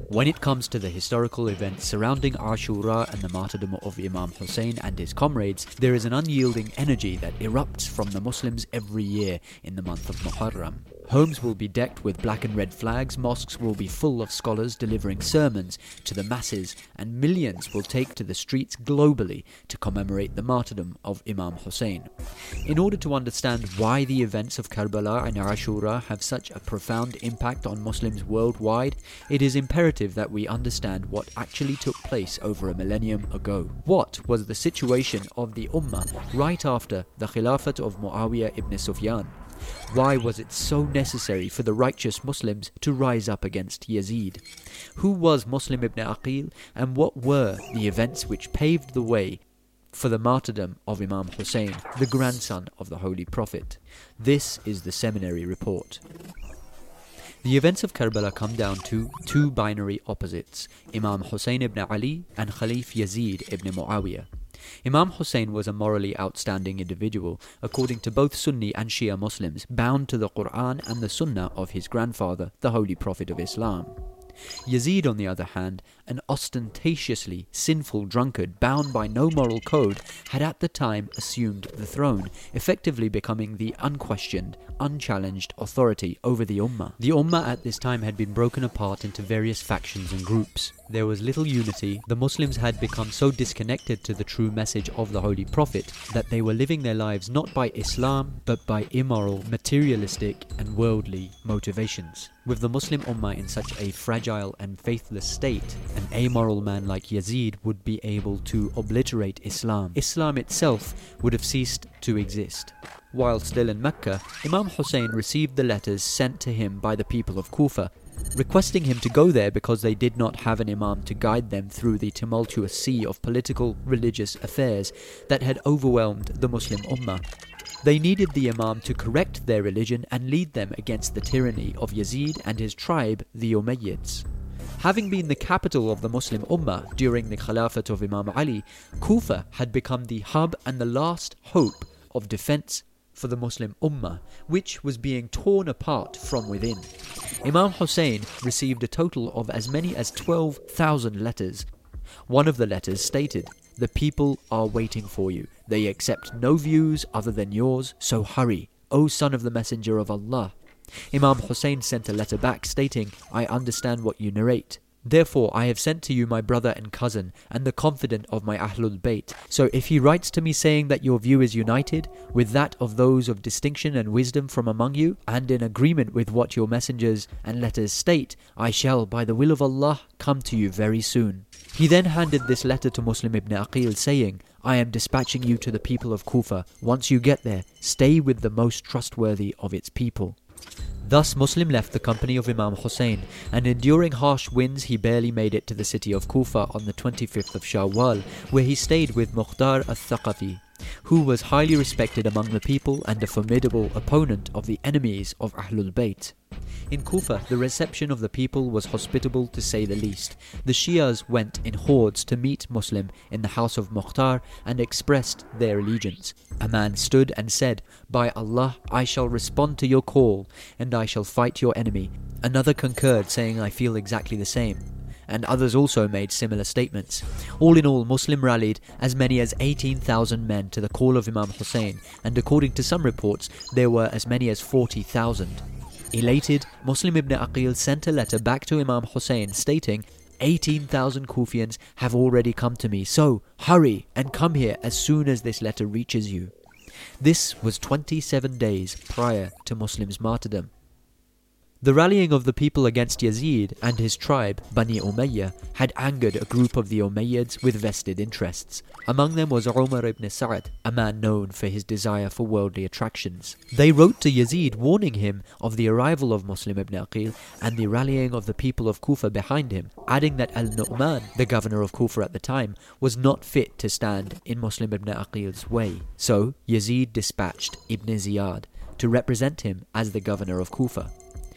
When it comes to the historical events surrounding Ashura and the martyrdom of Imam Hussein and his comrades, there is an unyielding energy that erupts from the Muslims every year in the month of Muharram. Homes will be decked with black and red flags, mosques will be full of scholars delivering sermons to the masses, and millions will take to the streets globally to commemorate the martyrdom of Imam Hussein. In order to understand why the events of Karbala and Ashura have such a profound impact on Muslims worldwide, it is imperative that we understand what actually took place over a millennium ago. What was the situation of the Ummah right after the Khilafat of Muawiyah ibn Sufyan? Why was it so necessary for the righteous Muslims to rise up against Yazid? Who was Muslim ibn Aqil, and what were the events which paved the way for the martyrdom of Imam Hussein, the grandson of the Holy Prophet? This is the Seminary Report. The events of Karbala come down to two binary opposites, Imam Hussein ibn Ali and Khalif Yazid ibn Muawiyah. Imam Hussein was a morally outstanding individual, according to both Sunni and Shia Muslims, bound to the Quran and the Sunnah of his grandfather, the Holy Prophet of Islam. Yazid, on the other hand, an ostentatiously sinful drunkard bound by no moral code, had at the time assumed the throne, effectively becoming the unquestioned, unchallenged authority over the Ummah. The Ummah at this time had been broken apart into various factions and groups. There was little unity. The Muslims had become so disconnected to the true message of the Holy Prophet that they were living their lives not by Islam but by immoral, materialistic and worldly motivations. With the Muslim Ummah in such a fragile and faithless state, an amoral man like Yazid would be able to obliterate Islam. Islam itself would have ceased to exist. While still in Mecca, Imam Hussein received the letters sent to him by the people of Kufa, requesting him to go there because they did not have an imam to guide them through the tumultuous sea of political, religious affairs that had overwhelmed the Muslim Ummah. They needed the imam to correct their religion and lead them against the tyranny of Yazid and his tribe, the Umayyads. Having been the capital of the Muslim Ummah during the Khilafat of Imam Ali, Kufa had become the hub and the last hope of defense for the Muslim Ummah, which was being torn apart from within. Imam Hussein received a total of as many as 12,000 letters. One of the letters stated, "The people are waiting for you. They accept no views other than yours, so hurry, O son of the Messenger of Allah." Imam Hussein sent a letter back stating, "I understand what you narrate. Therefore I have sent to you my brother and cousin, and the confidant of my Ahlul Bayt. So if he writes to me saying that your view is united with that of those of distinction and wisdom from among you, and in agreement with what your messengers and letters state, I shall, by the will of Allah, come to you very soon." He then handed this letter to Muslim ibn Aqil, saying, "I am dispatching you to the people of Kufa. Once you get there, stay with the most trustworthy of its people." Thus Muslim left the company of Imam Hussein, and enduring harsh winds he barely made it to the city of Kufa on the 25th of Shawwal, where he stayed with Mukhtar al-Thaqafi, who was highly respected among the people and a formidable opponent of the enemies of Ahlul Bayt. In Kufa, the reception of the people was hospitable to say the least. The Shias went in hordes to meet Muslim in the house of Mukhtar and expressed their allegiance. A man stood and said, "By Allah, I shall respond to your call, and I shall fight your enemy." Another concurred, saying, "I feel exactly the same." And others also made similar statements. All in all, Muslim rallied as many as 18,000 men to the call of Imam Hussein, and according to some reports, there were as many as 40,000. Elated, Muslim ibn Aqil sent a letter back to Imam Hussein stating, 18,000 Kufians have already come to me, so hurry and come here as soon as this letter reaches you. This was 27 days prior to Muslim's martyrdom. The rallying of the people against Yazid and his tribe, Bani Umayyah, had angered a group of the Umayyads with vested interests. Among them was Umar ibn Sa'd, a man known for his desire for worldly attractions. They wrote to Yazid warning him of the arrival of Muslim ibn Aqil and the rallying of the people of Kufa behind him, adding that Al-Nu'man, the governor of Kufa at the time, was not fit to stand in Muslim ibn Aqil's way. So Yazid dispatched Ibn Ziyad to represent him as the governor of Kufa.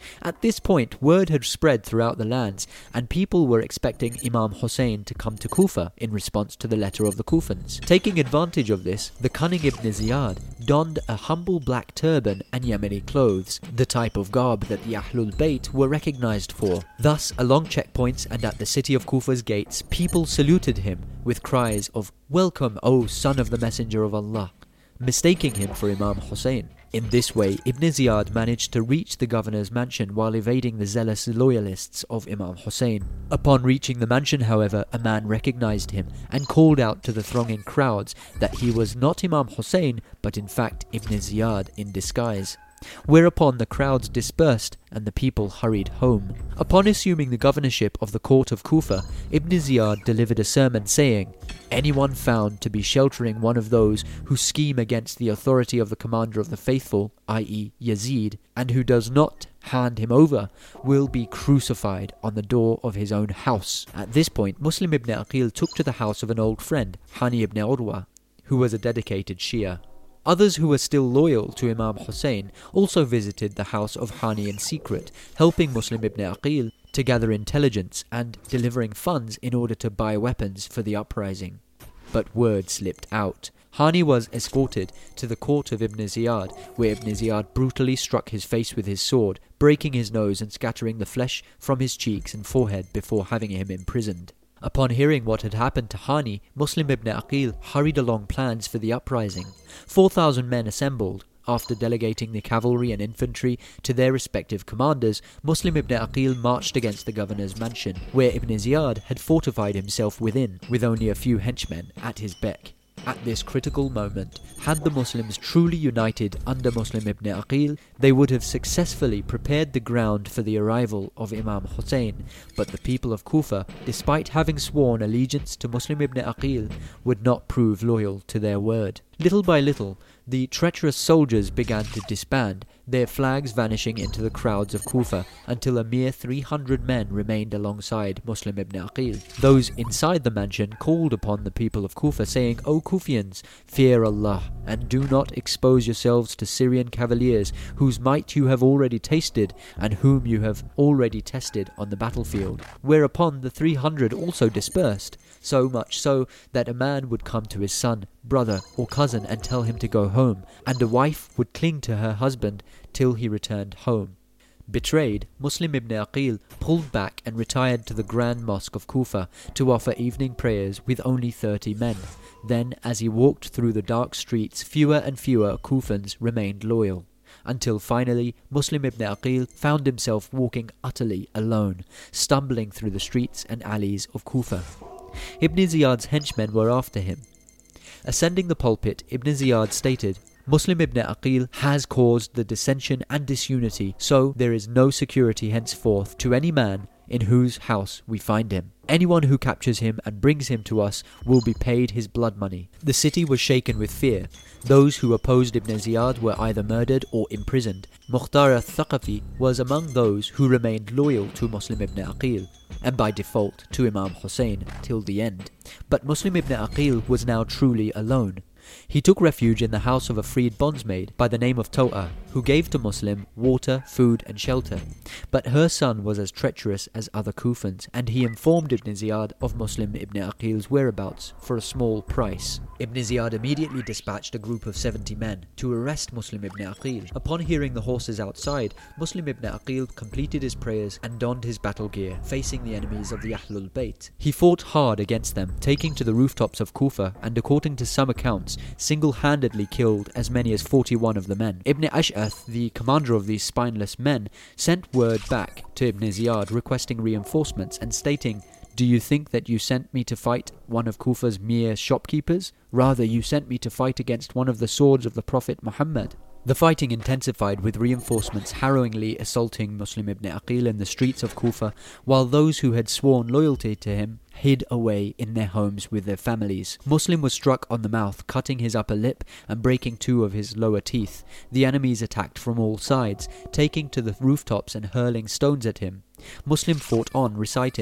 At this point, word had spread throughout the lands, and people were expecting Imam Hussein to come to Kufa in response to the letter of the Kufans. Taking advantage of this, the cunning Ibn Ziyad donned a humble black turban and Yemeni clothes, the type of garb that the Ahlul Bayt were recognized for. Thus, along checkpoints and at the city of Kufa's gates, people saluted him with cries of "Welcome, O son of the Messenger of Allah," mistaking him for Imam Hussein. In this way, Ibn Ziyad managed to reach the governor's mansion while evading the zealous loyalists of Imam Hussein. Upon reaching the mansion, however, a man recognized him and called out to the thronging crowds that he was not Imam Hussein, but in fact Ibn Ziyad in disguise. Whereupon the crowds dispersed and the people hurried home. Upon assuming the governorship of the court of Kufa, Ibn Ziyad delivered a sermon saying, "Anyone found to be sheltering one of those who scheme against the authority of the commander of the faithful, i.e. Yazid, and who does not hand him over, will be crucified on the door of his own house." At this point, Muslim ibn Aqil took to the house of an old friend, Hani ibn Urwa, who was a dedicated Shia. Others who were still loyal to Imam Hussein also visited the house of Hani in secret, helping Muslim ibn Aqil to gather intelligence and delivering funds in order to buy weapons for the uprising. But word slipped out. Hani was escorted to the court of Ibn Ziyad, where Ibn Ziyad brutally struck his face with his sword, breaking his nose and scattering the flesh from his cheeks and forehead before having him imprisoned. Upon hearing what had happened to Hani, Muslim ibn Aqil hurried along plans for the uprising. 4,000 men assembled. After delegating the cavalry and infantry to their respective commanders, Muslim ibn Aqil marched against the governor's mansion, where Ibn Ziyad had fortified himself within, with only a few henchmen at his beck. At this critical moment, had the Muslims truly united under Muslim ibn Aqil, they would have successfully prepared the ground for the arrival of Imam Hussein, but the people of Kufa, despite having sworn allegiance to Muslim ibn Aqil, would not prove loyal to their word. Little by little, the treacherous soldiers began to disband, their flags vanishing into the crowds of Kufa, until a mere 300 men remained alongside Muslim ibn Aqil. Those inside the mansion called upon the people of Kufa, saying, "O Kufians, fear Allah, and do not expose yourselves to Syrian cavaliers, whose might you have already tasted, and whom you have already tested on the battlefield." Whereupon the 300 also dispersed, so much so that a man would come to his son, brother, or cousin and tell him to go home, and a wife would cling to her husband till he returned home. Betrayed, Muslim ibn Aqil pulled back and retired to the Grand Mosque of Kufa to offer evening prayers with only 30 men. Then, as he walked through the dark streets, fewer and fewer Kufans remained loyal, until finally Muslim ibn Aqil found himself walking utterly alone, stumbling through the streets and alleys of Kufa. Ibn Ziyad's henchmen were after him. Ascending the pulpit, Ibn Ziyad stated, "Muslim ibn Aqil has caused the dissension and disunity, so there is no security henceforth to any man in whose house we find him. Anyone who captures him and brings him to us will be paid his blood money." The city was shaken with fear. Those who opposed Ibn Ziyad were either murdered or imprisoned. Mukhtar al-Thaqafi was among those who remained loyal to Muslim ibn Aqil, and by default to Imam Hussein till the end. But Muslim ibn Aqil was now truly alone. He took refuge in the house of a freed bondsmaid by the name of Taw'a, who gave to Muslim water, food and shelter. But her son was as treacherous as other Kufans, and he informed Ibn Ziyad of Muslim ibn Aqil's whereabouts for a small price. Ibn Ziyad immediately dispatched a group of 70 men to arrest Muslim ibn Aqil. Upon hearing the horses outside, Muslim ibn Aqil completed his prayers and donned his battle gear, facing the enemies of the Ahlul Bayt. He fought hard against them, taking to the rooftops of Kufa, and according to some accounts, single-handedly killed as many as 41 of the men. Ibn Ash'ath, the commander of these spineless men, sent word back to Ibn Ziyad requesting reinforcements and stating, "Do you think that you sent me to fight one of Kufa's mere shopkeepers? Rather, you sent me to fight against one of the swords of the Prophet Muhammad." The fighting intensified, with reinforcements harrowingly assaulting Muslim ibn Aqil in the streets of Kufa, while those who had sworn loyalty to him hid away in their homes with their families. Muslim was struck on the mouth, cutting his upper lip and breaking 2 of his lower teeth. The enemies attacked from all sides, taking to the rooftops and hurling stones at him. Muslim fought on, reciting,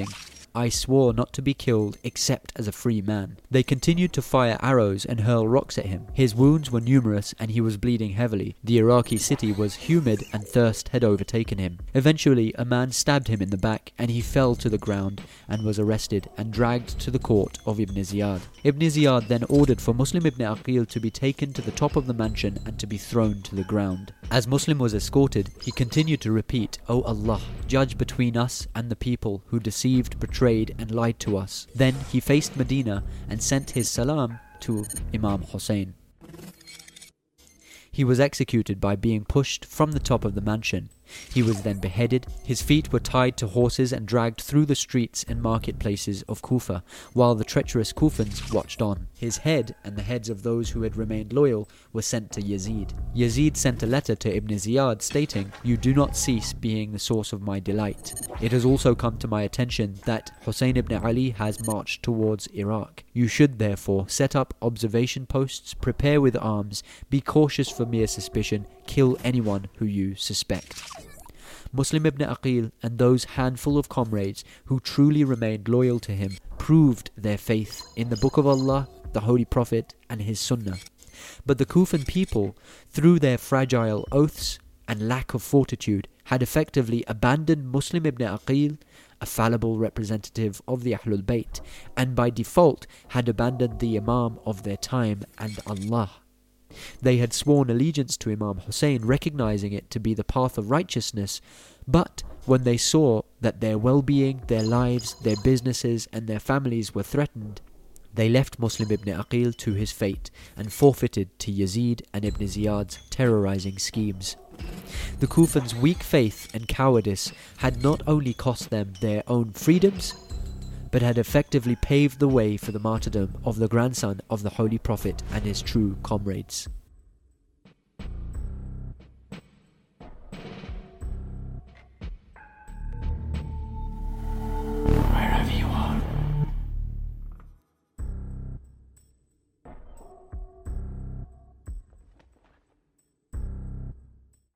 I swore not to be killed except as a free man. They continued to fire arrows and hurl rocks at him. His wounds were numerous and he was bleeding heavily. The Iraqi city was humid and thirst had overtaken him. Eventually, a man stabbed him in the back and he fell to the ground and was arrested and dragged to the court of Ibn Ziyad. Ibn Ziyad then ordered for Muslim ibn Aqil to be taken to the top of the mansion and to be thrown to the ground. As Muslim was escorted, he continued to repeat, "O Allah, judge between us and the people who deceived, betrayed and lied to us." Then he faced Medina and sent his salam to Imam Hussein. He was executed by being pushed from the top of the mansion. He was then beheaded. His feet were tied to horses and dragged through the streets and marketplaces of Kufa, while the treacherous Kufans watched on. His head and the heads of those who had remained loyal were sent to Yazid. Yazid sent a letter to Ibn Ziyad stating, "You do not cease being the source of my delight. It has also come to my attention that Hussein ibn Ali has marched towards Iraq. You should therefore set up observation posts, prepare with arms, be cautious for mere suspicion, kill anyone who you suspect." Muslim ibn Aqil and those handful of comrades who truly remained loyal to him proved their faith in the Book of Allah, the Holy Prophet and his Sunnah. But the Kufan people, through their fragile oaths and lack of fortitude, had effectively abandoned Muslim ibn Aqil, a fallible representative of the Ahlul Bayt, and by default had abandoned the Imam of their time and Allah. They had sworn allegiance to Imam Hussein, recognizing it to be the path of righteousness, but when they saw that their well-being, their lives, their businesses and their families were threatened, they left Muslim ibn Aqil to his fate and forfeited to Yazid and Ibn Ziyad's terrorizing schemes. The Kufans' weak faith and cowardice had not only cost them their own freedoms, but had effectively paved the way for the martyrdom of the grandson of the Holy Prophet and his true comrades.